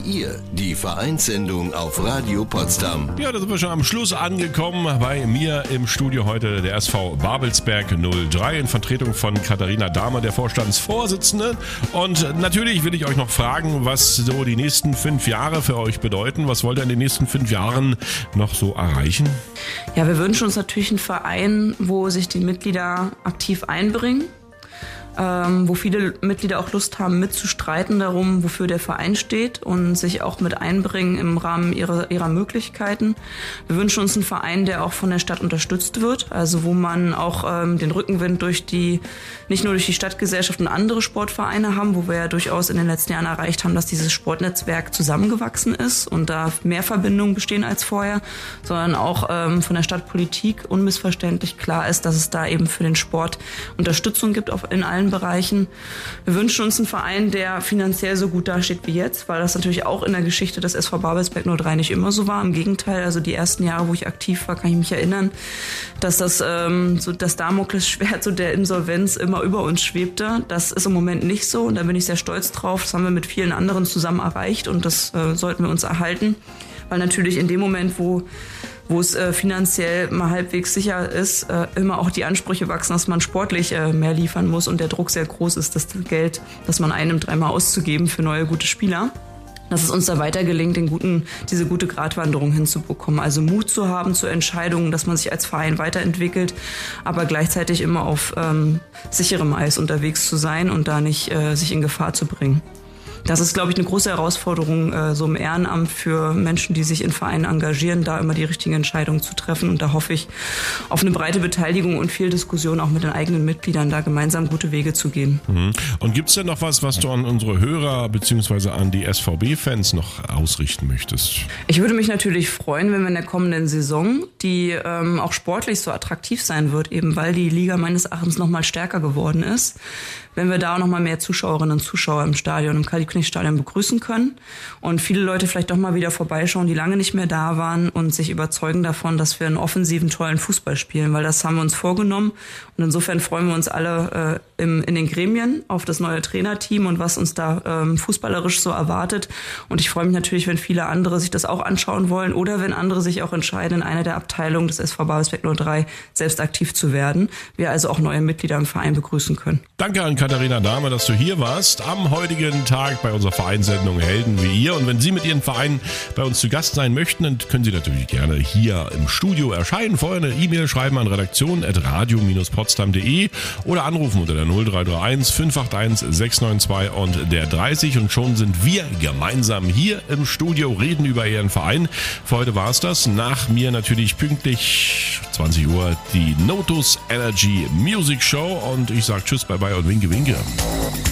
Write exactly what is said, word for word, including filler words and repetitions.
ihr, die Vereinssendung auf Radio Potsdam. Ja, da sind wir schon am Schluss angekommen. Bei mir im Studio heute der S V Babelsberg null drei in Vertretung von Katharina Dahmer, der Vorstandsvorsitzende. Und natürlich will ich euch noch fragen, was so die nächsten fünf Jahre für euch bedeuten. Was wollt ihr in den nächsten fünf Jahren noch so erreichen? Ja, wir wünschen uns natürlich einen Verein, wo sich die Mitglieder aktiv einbringen. Ähm, wo viele Mitglieder auch Lust haben, mitzustreiten darum, wofür der Verein steht und sich auch mit einbringen im Rahmen ihrer, ihrer Möglichkeiten. Wir wünschen uns einen Verein, der auch von der Stadt unterstützt wird, also wo man auch ähm, den Rückenwind durch die, nicht nur durch die Stadtgesellschaft und andere Sportvereine haben, wo wir ja durchaus in den letzten Jahren erreicht haben, dass dieses Sportnetzwerk zusammengewachsen ist und da mehr Verbindungen bestehen als vorher, sondern auch ähm, von der Stadtpolitik unmissverständlich klar ist, dass es da eben für den Sport Unterstützung gibt auf, in allen Bereichen. Wir wünschen uns einen Verein, der finanziell so gut dasteht wie jetzt, weil das natürlich auch in der Geschichte des S V Babelsberg null drei nicht immer so war. Im Gegenteil, also die ersten Jahre, wo ich aktiv war, kann ich mich erinnern, dass das ähm, so das Damoklesschwert so der Insolvenz immer über uns schwebte. Das ist im Moment nicht so und da bin ich sehr stolz drauf. Das haben wir mit vielen anderen zusammen erreicht und das äh, sollten wir uns erhalten, weil natürlich in dem Moment, wo wo es äh, finanziell mal halbwegs sicher ist, äh, immer auch die Ansprüche wachsen, dass man sportlich äh, mehr liefern muss und der Druck sehr groß ist, das Geld, das man einnimmt, dreimal auszugeben für neue gute Spieler. Dass es uns da weiter gelingt, den guten, diese gute Gratwanderung hinzubekommen. Also Mut zu haben zu Entscheidungen, dass man sich als Verein weiterentwickelt, aber gleichzeitig immer auf ähm, sicherem Eis unterwegs zu sein und da nicht äh, sich in Gefahr zu bringen. Das ist, glaube ich, eine große Herausforderung, äh, so im Ehrenamt für Menschen, die sich in Vereinen engagieren, da immer die richtigen Entscheidungen zu treffen. Und da hoffe ich auf eine breite Beteiligung und viel Diskussion auch mit den eigenen Mitgliedern, da gemeinsam gute Wege zu gehen. Mhm. Und gibt es denn noch was, was du an unsere Hörer bzw. an die S V B-Fans noch ausrichten möchtest? Ich würde mich natürlich freuen, wenn wir in der kommenden Saison, die ähm, auch sportlich so attraktiv sein wird, eben weil die Liga meines Erachtens noch mal stärker geworden ist, wenn wir da auch noch mal mehr Zuschauerinnen und Zuschauer im Stadion, im Karl-Liebknecht-Stadion begrüßen können und viele Leute vielleicht doch mal wieder vorbeischauen, die lange nicht mehr da waren und sich überzeugen davon, dass wir einen offensiven, tollen Fußball spielen, weil das haben wir uns vorgenommen und insofern freuen wir uns alle äh, im, in den Gremien auf das neue Trainerteam und was uns da ähm, fußballerisch so erwartet und ich freue mich natürlich, wenn viele andere sich das auch anschauen wollen oder wenn andere sich auch entscheiden, in einer der Abteilungen des S V Babelsberg null drei selbst aktiv zu werden, wir also auch neue Mitglieder im Verein begrüßen können. Danke an Katharina Dahmer, dass du hier warst am heutigen Tag bei unserer Vereinssendung Helden wie ihr. Und wenn Sie mit Ihren Vereinen bei uns zu Gast sein möchten, dann können Sie natürlich gerne hier im Studio erscheinen. Vorher eine E-Mail schreiben an redaktion at radio dash potsdam punkt de oder anrufen unter der null drei drei eins fünf acht eins sechs neun zwei und der dreißig. Und schon sind wir gemeinsam hier im Studio, reden über Ihren Verein. Für heute war es das. Nach mir natürlich pünktlich zwanzig Uhr die Notus Energy Music Show. Und ich sage Tschüss, bye bye und winke, winke.